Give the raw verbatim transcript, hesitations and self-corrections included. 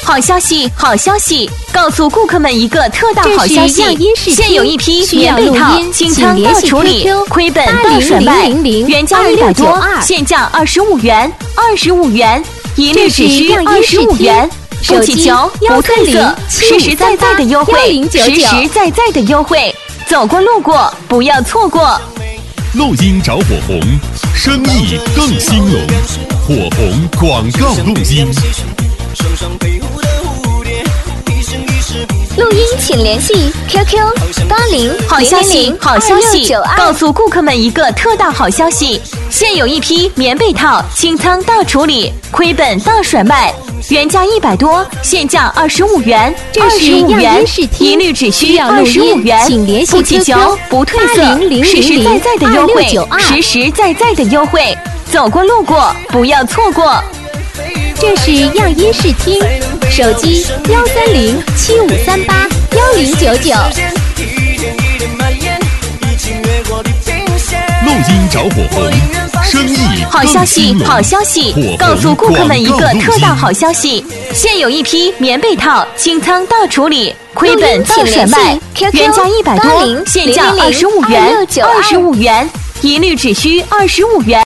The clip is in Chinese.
好消息，好消息！告诉顾客们一个特大好消息，现有一批棉被套清仓到处理，亏本到甩卖，原价一百多，现价二十五元，二十五元，一律只需二十五元。不祈求，不褪色，实实在在的优惠，实实在在的优惠，走过路过不要错过。 录音找火红，生意更兴隆，火红广告录音。 录音请联系 Q Q 八零好消息，好消息！告诉顾客们一个特大好消息，现有一批棉被套清仓到处理，亏本到甩卖，原价一百多，现价二十五元，二十五元，一律只需二十五元。不祈求，不褪色，实实在在的优惠，实实在在的优惠，走过路过不要错过。 这是样音视听，手机幺三零七五三八幺零九九。 录音找火红，生意好消息，好消息！告诉顾客们一个特大好消息，现有一批棉被套清仓到处理，亏本到甩卖，原价一百多，现价二十五元，二十五元，一律只需二十五元。